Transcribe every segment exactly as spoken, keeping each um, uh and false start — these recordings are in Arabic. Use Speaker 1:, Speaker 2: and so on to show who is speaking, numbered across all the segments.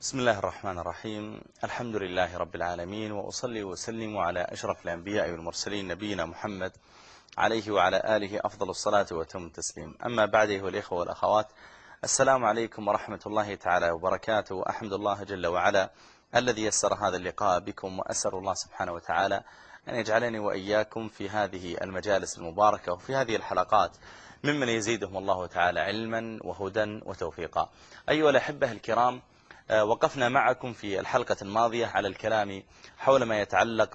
Speaker 1: بسم الله الرحمن الرحيم. الحمد لله رب العالمين، وأصلي وسلم على أشرف الأنبياء والمرسلين نبينا محمد عليه وعلى آله أفضل الصلاة وتم التسليم. أما بعد، أيها الإخوة والأخوات، السلام عليكم ورحمة الله تعالى وبركاته. أحمد الله جل وعلا الذي يسر هذا اللقاء بكم، وأسأل الله سبحانه وتعالى أن يجعلني وإياكم في هذه المجالس المباركة وفي هذه الحلقات ممن يزيدهم الله تعالى علما وهدى وتوفيقا. أيها الأحبة الكرام، وقفنا معكم في الحلقة الماضية على الكلام حول ما يتعلق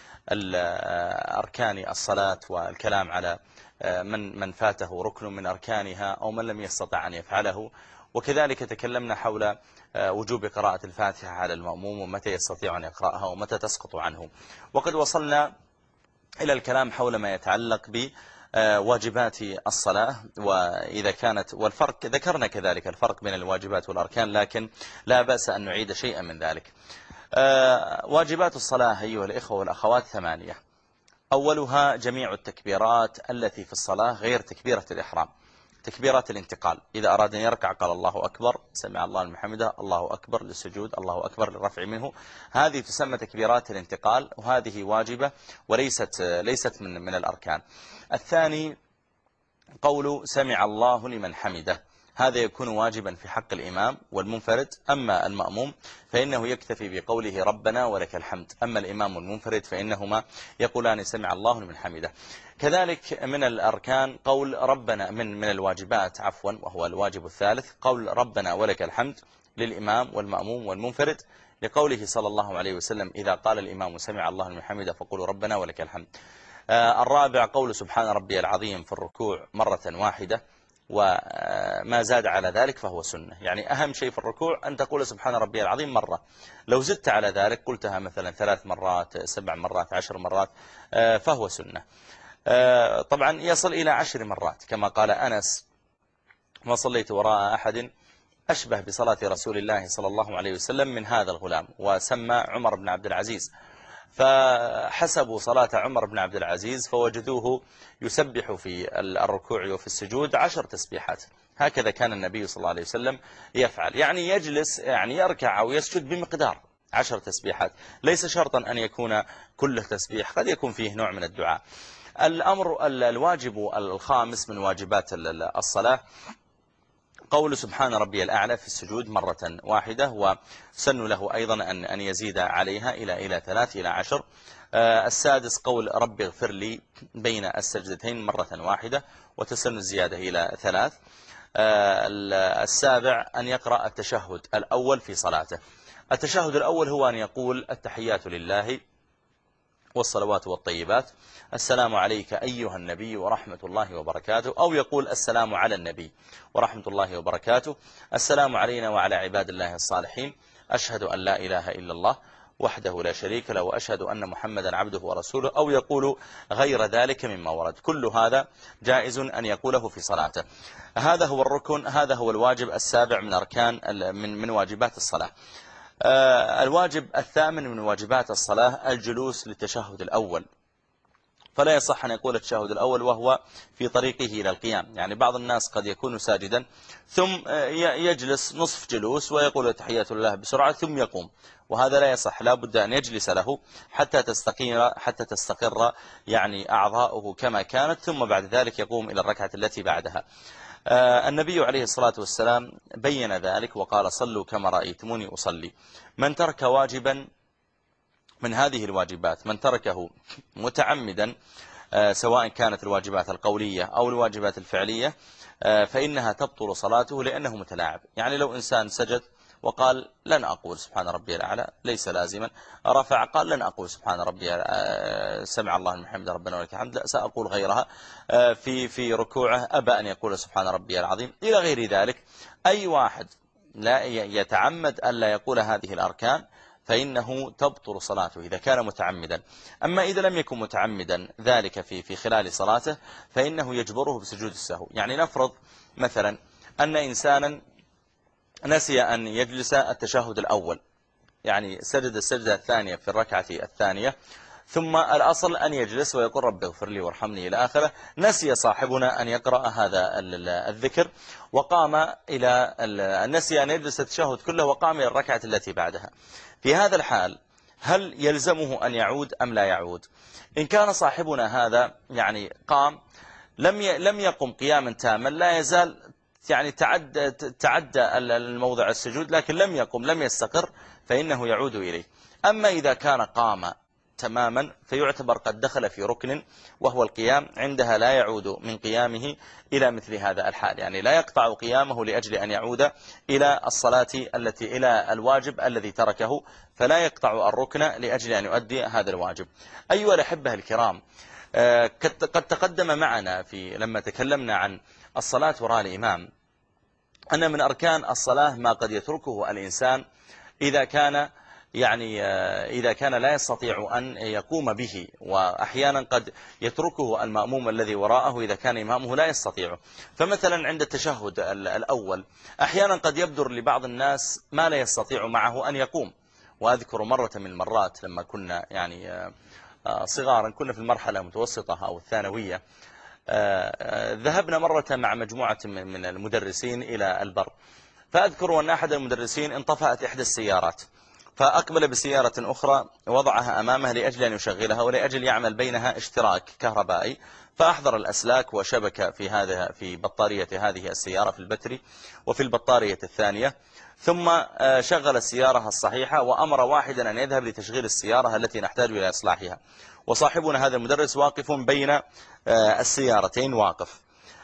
Speaker 1: بأركان الصلاة، والكلام على من من فاته ركن من أركانها أو من لم يستطع أن يفعله، وكذلك تكلمنا حول وجوب قراءة الفاتحة على المأموم ومتى يستطيع أن يقرأها ومتى تسقط عنه. وقد وصلنا إلى الكلام حول ما يتعلق ب واجبات الصلاة، وإذا كانت والفرق ذكرنا كذلك الفرق بين الواجبات والأركان، لكن لا بأس أن نعيد شيئا من ذلك. واجبات الصلاة أيها الإخوة والأخوات ثمانية. أولها جميع التكبيرات التي في الصلاة غير تكبيرة الإحرام. تكبيرات الانتقال، إذا أراد أن يركع قال الله أكبر، سمع الله لمن حمده، الله أكبر للسجود، الله أكبر للرفع منه. هذه تسمى تكبيرات الانتقال، وهذه واجبة وليست ليست من من الأركان. الثاني قول سمع الله لمن حمده، هذا يكون واجبا في حق الإمام والمنفرد. أما المأموم فإنه يكتفي بقوله ربنا ولك الحمد، أما الإمام والمنفرد فإنهما يقولان سمع الله لمن حمده. كذلك من الأركان قول ربنا من من الواجبات عفوا وهو الواجب الثالث، قول ربنا ولك الحمد للإمام والمأموم والمنفرد، لقوله صلى الله عليه وسلم إذا قال الإمام سمع الله لمن حمده فقولوا ربنا ولك الحمد. الرابع قول سبحان ربي العظيم في الركوع مرة واحدة، وما زاد على ذلك فهو سنة. يعني أهم شيء في الركوع أن تقول سبحان ربي العظيم مرة، لو زدت على ذلك قلتها مثلا ثلاث مرات سبع مرات عشر مرات فهو سنة. طبعا يصل إلى عشر مرات كما قال أنس: ما صليت وراء أحد أشبه بصلاة رسول الله صلى الله عليه وسلم من هذا الغلام، وسمى عمر بن عبد العزيز، فحسبوا صلاة عمر بن عبد العزيز فوجدوه يسبح في الركوع وفي السجود عشر تسبيحات. هكذا كان النبي صلى الله عليه وسلم يفعل، يعني يجلس يعني يركع أو يسجد بمقدار عشر تسبيحات، ليس شرطا أن يكون كله تسبيح، قد يكون فيه نوع من الدعاء. الأمر الواجب الخامس من واجبات الصلاة قول سبحان ربي الأعلى في السجود مرة واحدة، وسن له أيضا أن أن يزيد عليها إلى إلى ثلاث إلى عشر. السادس قول ربي اغفر لي بين السجدتين مرة واحدة، وتسن الزيادة إلى ثلاث. السابع أن يقرأ التشهد الأول في صلاته. التشهد الأول هو أن يقول التحيات لله والصلوات والطيبات، السلام عليك أيها النبي ورحمة الله وبركاته، أو يقول السلام على النبي ورحمة الله وبركاته، السلام علينا وعلى عباد الله الصالحين، أشهد أن لا إله إلا الله وحده لا شريك له، وأشهد أن محمدا عبده ورسوله، أو يقول غير ذلك مما ورد. كل هذا جائز أن يقوله في صلاته. هذا هو الركن، هذا هو الواجب السابع من أركان من من واجبات الصلاة. الواجب الثامن من واجبات الصلاة الجلوس للتشهد الأول، فلا يصح أن يقول التشهد الأول وهو في طريقه إلى القيام. يعني بعض الناس قد يكون ساجدا ثم يجلس نصف جلوس ويقول تحيات الله بسرعة ثم يقوم، وهذا لا يصح، لا بد أن يجلس له حتى تستقر حتى تستقر يعني أعضاؤه كما كانت، ثم بعد ذلك يقوم إلى الركعة التي بعدها. النبي عليه الصلاة والسلام بين ذلك وقال صلوا كما رأيتموني أصلي. من ترك واجبا من هذه الواجبات، من تركه متعمدا، سواء كانت الواجبات القولية أو الواجبات الفعلية، فإنها تبطل صلاته لأنه متلاعب. يعني لو إنسان سجد وقال لن أقول سبحان ربي الأعلى، ليس لازما. رفع قال لن أقول سبحان ربي سمع الله لمن حمده ربنا ولك الحمد، لا سأقول غيرها. في في ركوعه أبى أن يقول سبحان ربي العظيم إلى غير ذلك. أي واحد لا يتعمد ألا يقول هذه الأركان فإنه تبطل صلاته إذا كان متعمدا. أما إذا لم يكن متعمدا ذلك في في خلال صلاته فإنه يجبره بسجود السهو. يعني نفرض مثلا أن إنسانا نسي أن يجلس التشهد الأول، يعني سجد السجدة الثانية في الركعة الثانية، ثم الأصل أن يجلس ويقول رب اغفر لي وارحمني إلى آخره. نسي صاحبنا أن يقرأ هذا الذكر وقام إلى نسي أن يجلس التشهد كله وقام إلى الركعة التي بعدها. في هذا الحال هل يلزمه أن يعود أم لا يعود؟ إن كان صاحبنا هذا يعني قام لم لم يقم قياما تاما، لا يزال يعني تعدى تعدى الموضع السجود لكن لم يقم لم يستقر، فإنه يعود إليه. أما إذا كان قام تماما فيعتبر قد دخل في ركن وهو القيام، عندها لا يعود من قيامه إلى مثل هذا الحال، يعني لا يقطع قيامه لأجل أن يعود إلى الصلاة التي إلى الواجب الذي تركه، فلا يقطع الركن لأجل أن يؤدي هذا الواجب. أيها الأحبة الكرام، قد تقدم معنا في لما تكلمنا عن الصلاة وراء الإمام أن من أركان الصلاة ما قد يتركه الإنسان إذا كان يعني إذا كان لا يستطيع أن يقوم به، وأحيانا قد يتركه المأموم الذي وراءه إذا كان إمامه لا يستطيع. فمثلا عند التشهد الأول أحيانا قد يبدر لبعض الناس ما لا يستطيع معه أن يقوم. وأذكر مرة من المرات لما كنا يعني صغارا، كنا في المرحلة المتوسطة أو الثانوية، ذهبنا مرة مع مجموعة من المدرسين إلى البر، فأذكر أن أحد المدرسين انطفأت إحدى السيارات، فأقبل بسيارة أخرى وضعها أمامه لأجل أن يشغلها ولأجل يعمل بينها اشتراك كهربائي، فأحضر الأسلاك وشبك في هذا في بطارية هذه السيارة في البتري وفي البطارية الثانية، ثم شغل السيارة الصحيحة وأمر واحدا أن يذهب لتشغيل السيارة التي نحتاج إلى إصلاحها، وصاحبنا هذا المدرس واقف بين السيارتين واقف.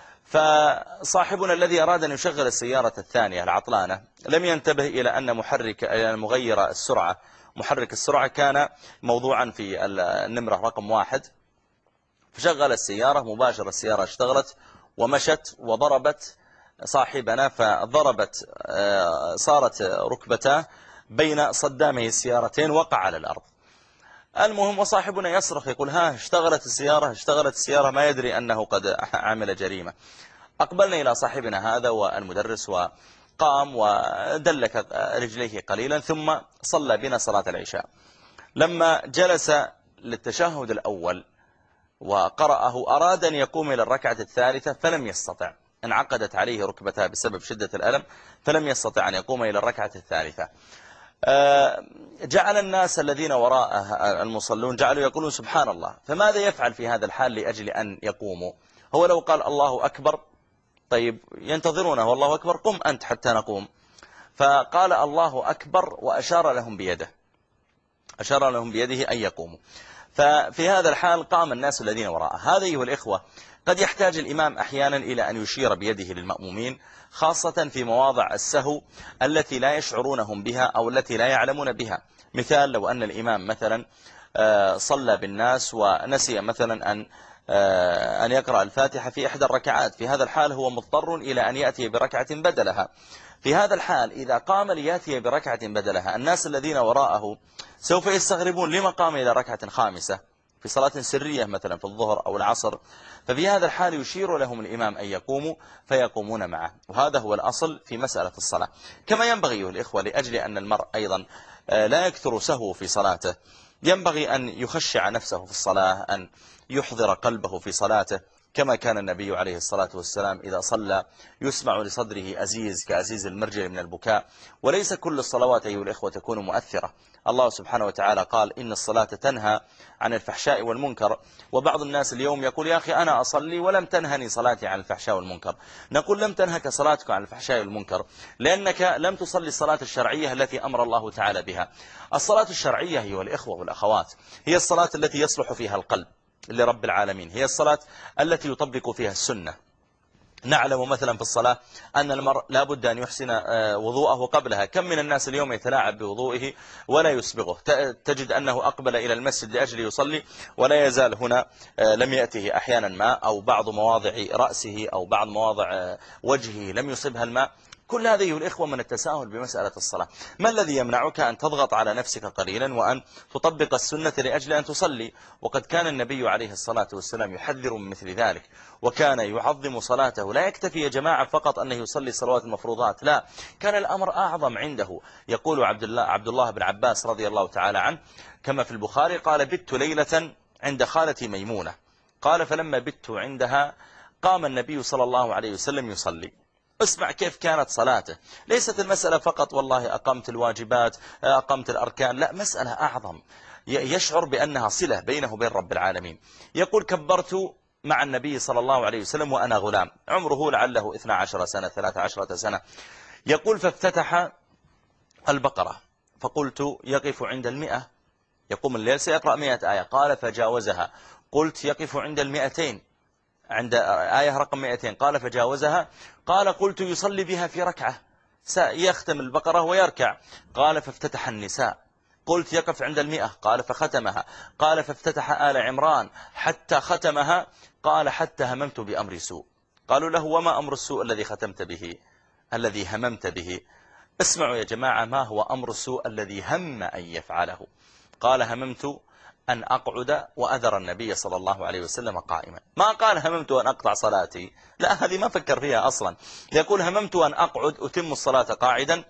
Speaker 1: فصاحبنا الذي أراد أن يشغل السيارة الثانية العطلانة لم ينتبه إلى أن محرك مغير السرعة محرك السرعة كان موضوعا في النمرة رقم واحد، فشغل السيارة مباشرة، السيارة اشتغلت ومشت وضربت صاحبنا، فضربت صارت ركبتاه بين صدامي السيارتين، وقع على الأرض. المهم وصاحبنا يصرخ يقول ها اشتغلت السيارة اشتغلت السيارة، ما يدري أنه قد عمل جريمة. أقبلنا إلى صاحبنا هذا والمدرس، وقام ودلك رجليه قليلا ثم صلى بنا صلاة العشاء. لما جلس للتشهد الأول وقرأه أراد أن يقوم إلى الركعة الثالثة فلم يستطع، انعقدت عليه ركبتها بسبب شدة الألم فلم يستطع أن يقوم إلى الركعة الثالثة. جعل الناس الذين وراءه المصلون جعلوا يقولون سبحان الله، فماذا يفعل في هذا الحال لأجل أن يقوموا؟ هو لو قال الله أكبر طيب ينتظرونه والله أكبر قم أنت حتى نقوم، فقال الله أكبر وأشار لهم بيده أشار لهم بيده أن يقوموا. ففي هذا الحال قام الناس الذين وراءه. هذا أيها الإخوة قد يحتاج الإمام أحيانا إلى أن يشير بيده للمأمومين، خاصة في مواضع السهو التي لا يشعرونهم بها أو التي لا يعلمون بها. مثال لو أن الإمام مثلا صلى بالناس ونسي مثلا أن أن يقرأ الفاتحة في إحدى الركعات، في هذا الحال هو مضطر إلى أن يأتي بركعة بدلها. في هذا الحال إذا قام ليأتي بركعة بدلها الناس الذين وراءه سوف يستغربون لما قام إلى ركعة خامسة في صلاة سرية مثلا في الظهر أو العصر. ففي هذا الحال يشير لهم الإمام أن يقوموا فيقومون معه، وهذا هو الأصل في مسألة الصلاة. كما ينبغي الإخوة لأجل أن المرء أيضا لا يكثر سهو في صلاته، ينبغي أن يخشع نفسه في الصلاة، أن يحضر قلبه في صلاته، كما كان النبي عليه الصلاة والسلام إذا صلى يسمع لصدره أزيز كأزيز المرجل من البكاء. وليس كل الصلوات أيها الإخوة تكون مؤثرة. الله سبحانه وتعالى قال إن الصلاة تنهى عن الفحشاء والمنكر، وبعض الناس اليوم يقول يا أخي أنا أصلي ولم تنهني صلاتي عن الفحشاء والمنكر. نقول لم تنهك صلاتك عن الفحشاء والمنكر لأنك لم تصلي الصلاة الشرعية التي أمر الله تعالى بها. الصلاة الشرعية أيها الإخوة والأخوات هي الصلاة التي يصلح فيها القلب لرب العالمين، هي الصلاة التي يطبق فيها السنة. نعلم مثلا في الصلاة أن المرء لا بد أن يحسن وضوءه قبلها. كم من الناس اليوم يتلاعب بوضوئه ولا يسبغه، تجد أنه أقبل إلى المسجد لأجل يصلي ولا يزال هنا لم يأته أحيانا ماء، أو بعض مواضع رأسه أو بعض مواضع وجهه لم يصبها الماء. كل هذه أيها الإخوة من التساهل بمسألة الصلاة. ما الذي يمنعك أن تضغط على نفسك قليلا وأن تطبق السنة لأجل أن تصلي؟ وقد كان النبي عليه الصلاة والسلام يحذر من مثل ذلك، وكان يعظم صلاته. لا يكتفي يا جماعة فقط أنه يصلي صلوات المفروضات، لا، كان الأمر أعظم عنده. يقول عبد الله, عبد الله بن عباس رضي الله تعالى عنه كما في البخاري قال: بت ليلة عند خالتي ميمونة، قال فلما بت عندها قام النبي صلى الله عليه وسلم يصلي. اسمع كيف كانت صلاته. ليست المسألة فقط والله أقمت الواجبات أقمت الأركان، لا، مسألة أعظم، يشعر بأنها صلة بينه وبين رب العالمين. يقول: كبرت مع النبي صلى الله عليه وسلم وأنا غلام، عمره لعله اثنا عشر سنة ثلاثة عشرة سنة. يقول: فافتتح البقرة فقلت يقف عند المئة، يقوم الليل سيقرأ مئة آية. قال: فجاوزها، قلت يقف عند المئتين، عند آية رقم مئتين. قال: فجاوزها. قال: قلت يصلي بها في ركعة، سيختم البقرة ويركع. قال: فافتتح النساء، قلت يقف عند المئة. قال: فختمها. قال: فافتتح آل عمران حتى ختمها. قال: حتى هممت بأمر سوء. قالوا له: وما أمر السوء الذي ختمت به، الذي هممت به؟ اسمعوا يا جماعة ما هو أمر السوء الذي هم أن يفعله. قال: هممت أن أقعد وأذر النبي صلى الله عليه وسلم قائما. ما قال هممت أن أقطع صلاتي، لا، هذه ما فكر فيها أصلا. يقول: هممت أن أقعد أتم الصلاة قاعدا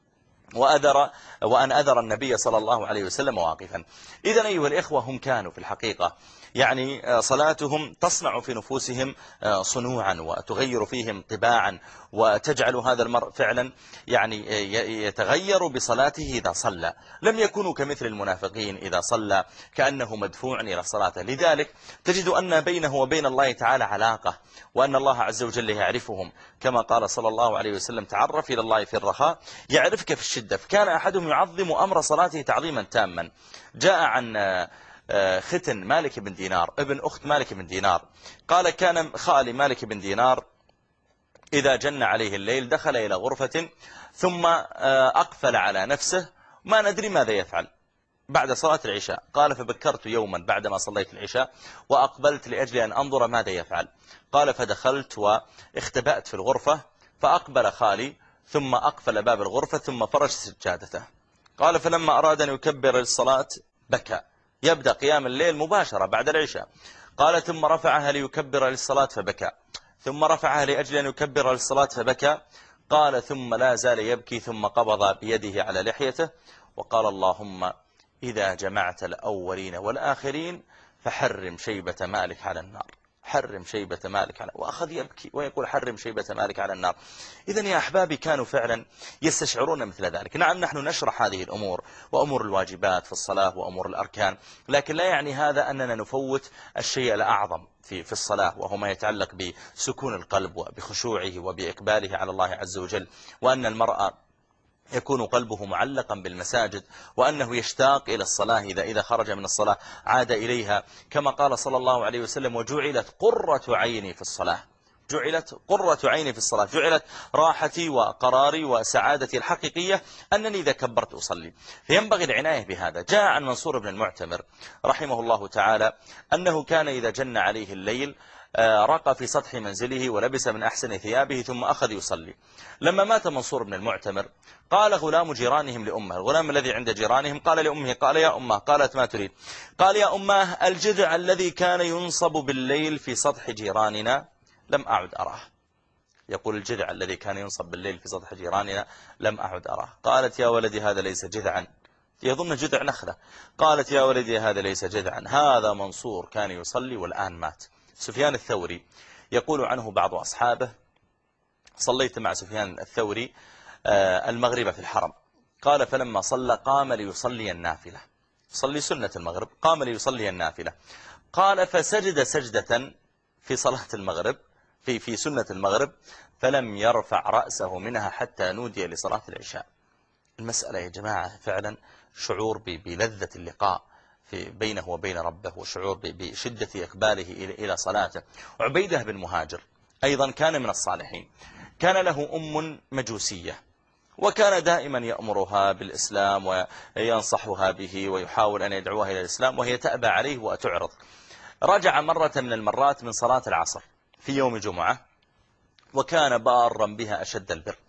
Speaker 1: وأذر وأن أذر النبي صلى الله عليه وسلم واقفا. إذن أيها الإخوة هم كانوا في الحقيقة يعني صلاتهم تصنع في نفوسهم صنوعا وتغير فيهم طباعا، وتجعل هذا المرء فعلا يعني يتغير بصلاته إذا صلى. لم يكونوا كمثل المنافقين إذا صلى كأنه مدفوع إلى صلاته. لذلك تجد أن بينه وبين الله تعالى علاقة، وأن الله عز وجل يعرفهم، كما قال صلى الله عليه وسلم: تعرف إلى الله في الرخاء يعرفك في الشدة. فكان أحدهم يعظم أمر صلاته تعظيما تاما. جاء عن ختن مالك بن دينار ابن أخت مالك بن دينار قال: كان خالي مالك بن دينار إذا جن عليه الليل دخل إلى غرفة ثم أقفل على نفسه، ما ندري ماذا يفعل بعد صلاة العشاء. قال: فبكرت يوما بعدما صليت العشاء وأقبلت لأجل أن أنظر ماذا يفعل. قال: فدخلت واختبأت في الغرفة، فأقبل خالي ثم أقفل باب الغرفة ثم فرش سجادته. قال: فلما أراد أن يكبر الصلاة بكى، يبدأ قيام الليل مباشرة بعد العشاء. قال: ثم رفعها ليكبر للصلاة فبكى، ثم رفعها لأجل أن يكبر للصلاة فبكى. قال: ثم لا زال يبكي، ثم قبض بيده على لحيته وقال: اللهم إذا جمعت الأولين والآخرين فحرم شيبة مالك على النار، حرم شيبة مالك على، وأخذ يبكي ويقول: حرم شيبة مالك على النار. إذن يا أحبابي كانوا فعلا يستشعرون مثل ذلك. نعم نحن نشرح هذه الأمور وأمور الواجبات في الصلاة وأمور الأركان، لكن لا يعني هذا أننا نفوت الشيء الأعظم في في الصلاة، وهو ما يتعلق بسكون القلب وبخشوعه وبإقباله على الله عز وجل، وأن المرأة يكون قلبه معلقا بالمساجد، وأنه يشتاق إلى الصلاة، إذا إذا خرج من الصلاة عاد إليها، كما قال صلى الله عليه وسلم: وجعلت قرة عيني في الصلاة. جعلت قرة عيني في الصلاة، جعلت راحتي وقراري وسعادتي الحقيقية أنني إذا كبرت أصلي. فينبغي العناية بهذا. جاء عن منصور بن المعتمر رحمه الله تعالى أنه كان إذا جن عليه الليل رقى في سطح منزله ولبس من أحسن ثيابه ثم أخذ يصلي. لما مات منصور بن المعتمر قال غلام جيرانهم لأمه، الغلام الذي عند جيرانهم قال لأمه: قال يا أمه. قالت: ما تريد؟ قال: يا أمه، الجذع الذي كان ينصب بالليل في سطح جيراننا لم أعد أراه. يقول: الجذع الذي كان ينصب بالليل في سطح جيراننا لم أعد أراه. قالت: يا ولدي هذا ليس جذعا، يظن جذع نخلة. قالت: يا ولدي هذا ليس جذعا، هذا منصور كان يصلي والآن مات. سفيان الثوري يقول عنه بعض أصحابه: صليت مع سفيان الثوري المغرب في الحرم. قال: فلما صلى قام ليصلي النافلة، صلي سنة المغرب، قام ليصلي النافلة. قال: فسجد سجدة في صلاة المغرب في في سنة المغرب فلم يرفع رأسه منها حتى نودي لصلاة العشاء. المسألة يا جماعة فعلا شعور بلذة اللقاء في بينه وبين ربه، وشعور بشدة إقباله إلى صلاته. عبيدة بن مهاجر أيضا كان من الصالحين، كان له أم مجوسية، وكان دائما يأمرها بالإسلام وينصحها به ويحاول أن يدعوها إلى الإسلام، وهي تأبى عليه وتعرض. رجع مرة من المرات من صلاة العصر في يوم جمعة، وكان بارا بها أشد البر.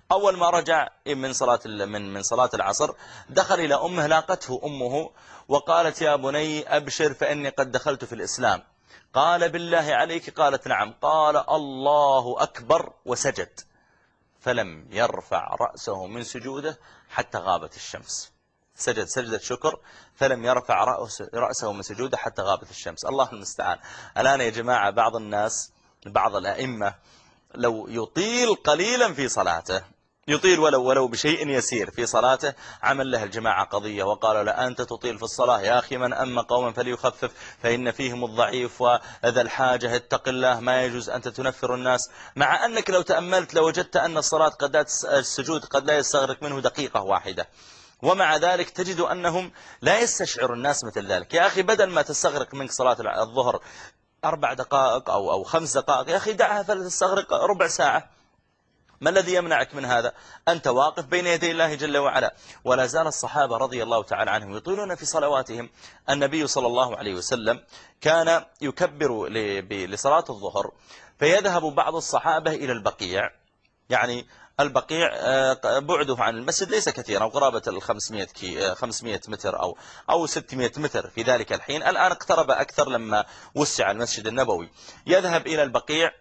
Speaker 1: أول ما رجع من صلاة من من صلاة العصر دخل إلى أمه، لاقته أمه وقالت يا بني أبشر فإني قد دخلت في الإسلام. قال بالله عليك؟ قالت نعم. قال الله أكبر وسجد، فلم يرفع رأسه من سجوده حتى غابت الشمس. سجد سجدة شكر فلم يرفع رأسه من سجوده حتى غابت الشمس. الله المستعان. الآن يا جماعة بعض الناس، بعض الأئمة لو يطيل قليلا في صلاته، يطيل ولو ولو بشيء يسير في صلاته، عمل له الجماعة قضية وقالوا لا أنت تطيل في الصلاة يا أخي، من أما قوما فليخفف فإن فيهم الضعيف وذا الحاجة، اتق الله، ما يجوز أنت تنفر الناس. مع أنك لو تأملت لوجدت أن الصلاة قد لا السجود قد لا يستغرق منه دقيقة واحدة، ومع ذلك تجد أنهم لا يستشعر الناس مثل ذلك. يا أخي بدل ما تستغرق منك صلاة الظهر أربع دقائق أو أو خمس دقائق، يا أخي دعها فلتستغرق ربع ساعة. ما الذي يمنعك من هذا؟ أنت واقف بين يدي الله جل وعلا. ولا زال الصحابة رضي الله تعالى عنهم يطيلون في صلواتهم. النبي صلى الله عليه وسلم كان يكبر لصلاة الظهر فيذهب بعض الصحابة إلى البقيع، يعني البقيع بعده عن المسجد ليس كثيرا، قرابة الخمسمائة خمسمائة متر أو أو ستمائة متر في ذلك الحين. الآن اقترب أكثر لما وسع المسجد النبوي. يذهب إلى البقيع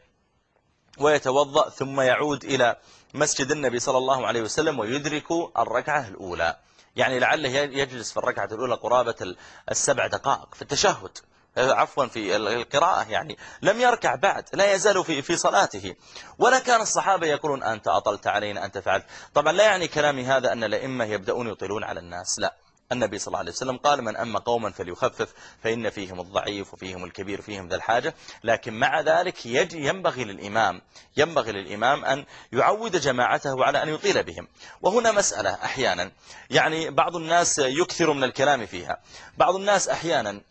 Speaker 1: ويتوضأ ثم يعود إلى مسجد النبي صلى الله عليه وسلم ويدرك الركعة الأولى، يعني لعله يجلس في الركعة الأولى قرابة السبع دقائق في التشهد، عفوا في القراءة، يعني لم يركع بعد، لا يزال في في صلاته. ولا كان الصحابة يقولون أنت أطلت علينا، أنت فعلت. طبعا لا يعني كلامي هذا أن الأئمة يبدأون يطيلون على الناس، لا. النبي صلى الله عليه وسلم قال من أما قوما فليخفف فإن فيهم الضعيف وفيهم الكبير وفيهم ذا الحاجة. لكن مع ذلك يجي ينبغي للإمام ينبغي للإمام أن يعود جماعته على أن يطيل بهم. وهنا مسألة أحيانا يعني بعض الناس يكثر من الكلام فيها. بعض الناس أحيانا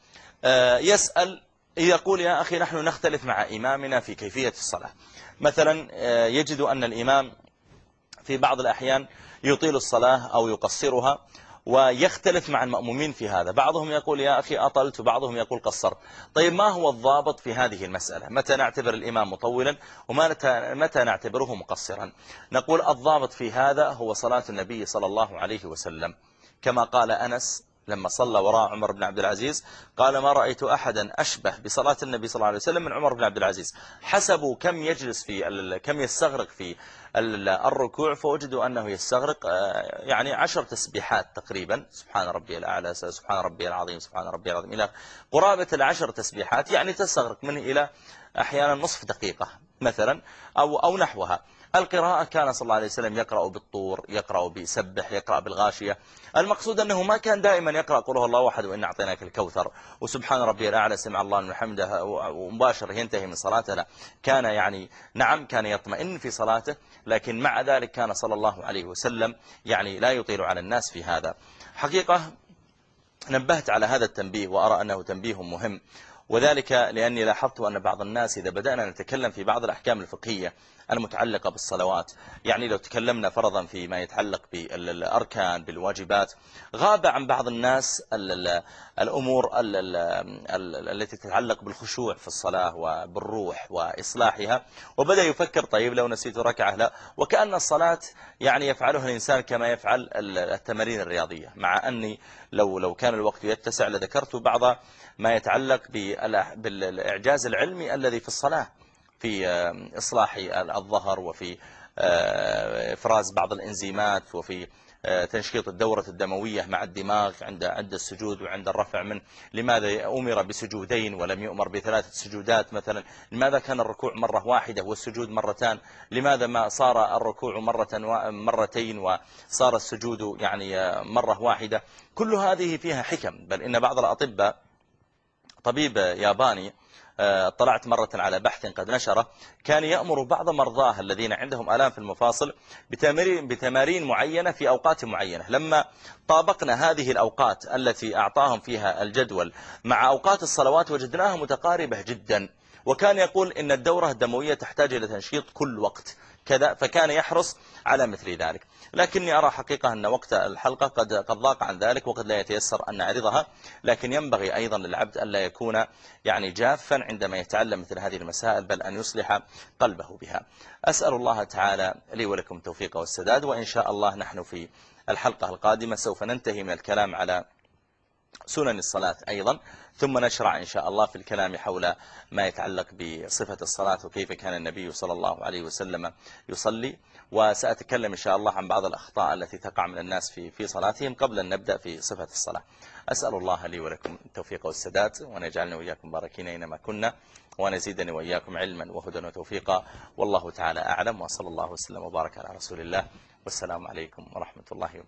Speaker 1: يسأل يقول يا أخي نحن نختلف مع إمامنا في كيفية الصلاة. مثلا يجد أن الإمام في بعض الأحيان يطيل الصلاة أو يقصرها، ويختلف مع المأمومين في هذا. بعضهم يقول يا أخي أطلت وبعضهم يقول قصرت. طيب ما هو الضابط في هذه المسألة؟ متى نعتبر الإمام مطولا ومتى نعتبره مقصرا؟ نقول الضابط في هذا هو صلاة النبي صلى الله عليه وسلم، كما قال أنس لما صلى وراء عمر بن عبد العزيز قال ما رأيت أحدا أشبه بصلاة النبي صلى الله عليه وسلم من عمر بن عبد العزيز. حسبوا كم يجلس في كم يستغرق في الركوع، فوجدوا أنه يستغرق يعني عشر تسبيحات تقريبا، سبحان ربي الأعلى سبحان ربي العظيم سبحان ربي العظيم إلى قرابة العشر تسبيحات، يعني تستغرق منه إلى أحيانا نصف دقيقة مثلا أو أو نحوها. القراءة كان صلى الله عليه وسلم يقرأ بالطور، يقرأ بسبح، يقرأ بالغاشية. المقصود أنه ما كان دائما يقرأ قل هو الله أحد وإن أعطيناك الكوثر وسبحان ربي الأعلى سمع الله لمن حمده ومباشرة ينتهي من صلاته، لا. كان يعني نعم كان يطمئن في صلاته، لكن مع ذلك كان صلى الله عليه وسلم يعني لا يطيل على الناس في هذا. حقيقة نبهت على هذا التنبيه وأرى أنه تنبيه مهم، وذلك لأني لاحظت أن بعض الناس إذا بدأنا نتكلم في بعض الأحكام الفقهية المتعلقة بالصلوات، يعني لو تكلمنا فرضا فيما يتعلق بالأركان بالواجبات، غاب عن بعض الناس الأمور التي تتعلق بالخشوع في الصلاة وبالروح وإصلاحها، وبدأ يفكر طيب لو نسيت ركعة لا، وكأن الصلاة يعني يفعلها الإنسان كما يفعل التمارين الرياضية. مع أني لو لو كان الوقت يتسع لذكرت بعض ما يتعلق بالإعجاز العلمي الذي في الصلاة في إصلاح الظهر وفي إفراز بعض الإنزيمات وفي تنشيط الدورة الدموية مع الدماغ عند عند السجود وعند الرفع منه. لماذا أمر بسجودين ولم يؤمر بثلاثة سجودات مثلا؟ لماذا كان الركوع مرة واحدة والسجود مرتان؟ لماذا ما صار الركوع مرة مرتين وصار السجود يعني مرة واحدة؟ كل هذه فيها حكم. بل إن بعض الأطباء، طبيب ياباني اطلعت مرة على بحث قد نشره، كان يأمر بعض مرضاه الذين عندهم آلام في المفاصل بتمارين, بتمارين معينة في أوقات معينة. لما طابقنا هذه الأوقات التي أعطاهم فيها الجدول مع أوقات الصلوات وجدناها متقاربة جدا. وكان يقول إن الدورة الدموية تحتاج إلى تنشيط كل وقت، كذا، فكان يحرص على مثل ذلك. لكني أرى حقيقة أن وقت الحلقة قد قد ضاق عن ذلك، وقد لا يتيسر أن نعرضها، لكن ينبغي أيضا للعبد أن لا يكون يعني جافا عندما يتعلم مثل هذه المسائل، بل أن يصلح قلبه بها. أسأل الله تعالى لي ولكم التوفيق والسداد، وإن شاء الله نحن في الحلقة القادمة سوف ننتهي من الكلام على سنن الصلاة أيضا، ثم نشرع إن شاء الله في الكلام حول ما يتعلق بصفة الصلاة وكيف كان النبي صلى الله عليه وسلم يصلي. وسأتكلم إن شاء الله عن بعض الأخطاء التي تقع من الناس في في صلاتهم قبل أن نبدأ في صفة الصلاة. أسأل الله لي ولكم التوفيق والسداد، وأن يجعلنا وإياكم باركين أينما كنا، وأن يزيدني وإياكم علما وهدى وتوفيقا، والله تعالى أعلم، وصلى الله وسلم وبارك على رسول الله، والسلام عليكم ورحمة الله وبركاته.